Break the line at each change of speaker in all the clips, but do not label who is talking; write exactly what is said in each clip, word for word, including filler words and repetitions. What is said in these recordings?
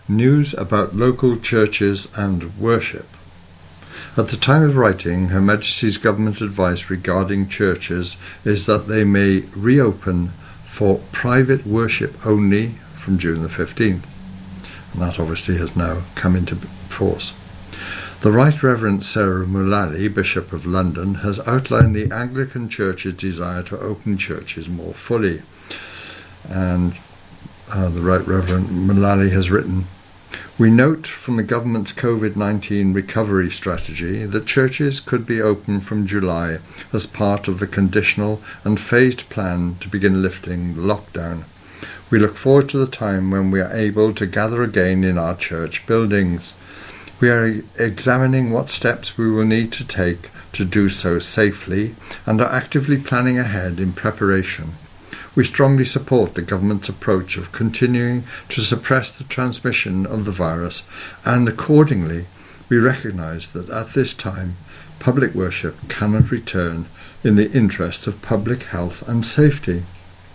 news about local churches and worship. At the time of writing, Her Majesty's government advice regarding churches is that they may reopen for private worship only from June the fifteenth. And that obviously has now come into force. The Right Reverend Sarah Mullally, Bishop of London, has outlined the Anglican Church's desire to open churches more fully. And uh, the Right Reverend Mullally has written, "We note from the government's COVID nineteen recovery strategy that churches could be open from July as part of the conditional and phased plan to begin lifting the lockdown. We look forward to the time when we are able to gather again in our church buildings. We are examining what steps we will need to take to do so safely and are actively planning ahead in preparation. We strongly support the government's approach of continuing to suppress the transmission of the virus, and accordingly we recognise that at this time public worship cannot return in the interest of public health and safety."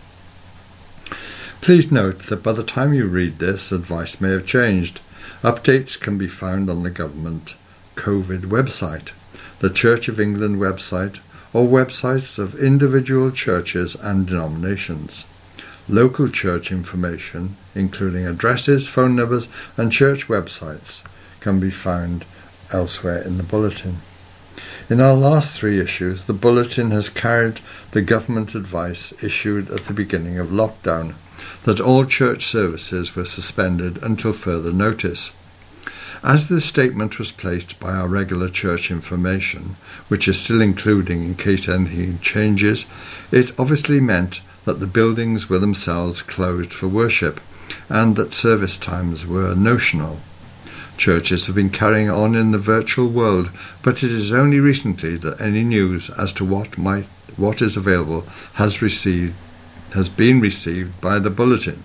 Please note that by the time you read this, advice may have changed. Updates can be found on the government COVID website, the Church of England website, or websites of individual churches and denominations. Local church information, including addresses, phone numbers, and church websites, can be found elsewhere in the bulletin. In our last three issues, the bulletin has carried the government advice issued at the beginning of lockdown, that all church services were suspended until further notice. As this statement was placed by our regular church information, which is still including in case anything changes, it obviously meant that the buildings were themselves closed for worship and that service times were notional. Churches have been carrying on in the virtual world, but it is only recently that any news as to what might what is available has received has been received by the bulletin.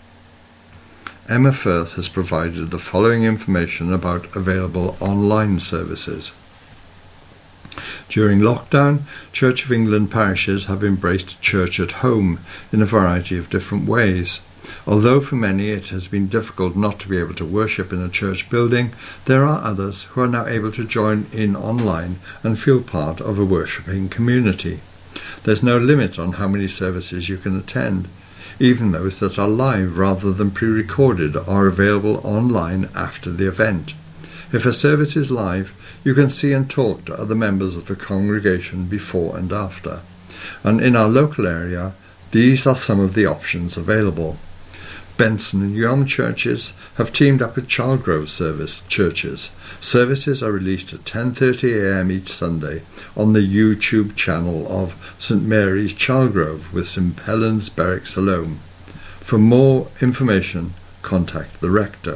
Emma Firth has provided the following information about available online services. During lockdown, Church of England parishes have embraced church at home in a variety of different ways. Although for many it has been difficult not to be able to worship in a church building, there are others who are now able to join in online and feel part of a worshipping community. There's no limit on how many services you can attend. Even those that are live rather than pre-recorded are available online after the event. If a service is live, you can see and talk to other members of the congregation before and after. And in our local area, these are some of the options available. Benson and Yom churches have teamed up with Childgrove service churches. Services are released at ten thirty a m each Sunday on the YouTube channel of St Mary's Childgrove with St Helens Berwick Siloam. For more information, contact the rector.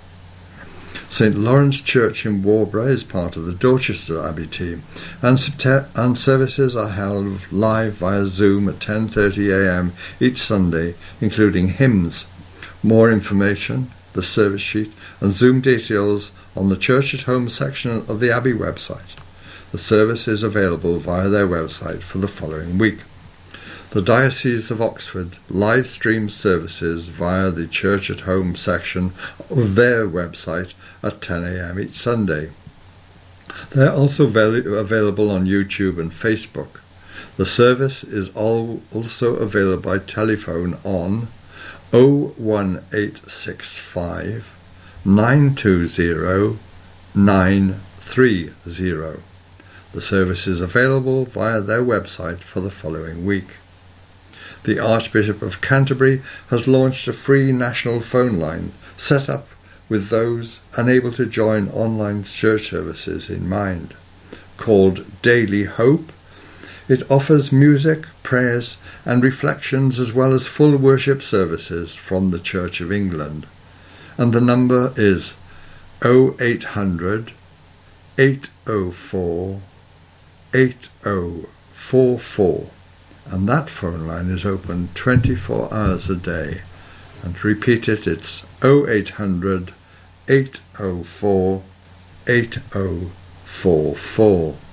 St Lawrence Church in Warborough is part of the Dorchester Abbey team, and, and services are held live via Zoom at ten thirty a m each Sunday, including hymns. More information, the service sheet, and Zoom details on the Church at Home section of the Abbey website. The service is available via their website for the following week. The Diocese of Oxford live streams services via the Church at Home section of their website at ten a m each Sunday. They are also available on YouTube and Facebook. The service is also available by telephone on oh one eight six five, nine two zero, nine three zero. The service is available via their website for the following week. The Archbishop of Canterbury has launched a free national phone line set up with those unable to join online church services in mind. Called Daily Hope, it offers music, prayers and reflections as well as full worship services from the Church of England. And the number is oh eight hundred, eight oh four, eight oh four four, and that phone line is open twenty-four hours a day. And to repeat it, it's oh eight hundred, eight oh four, eight oh four four.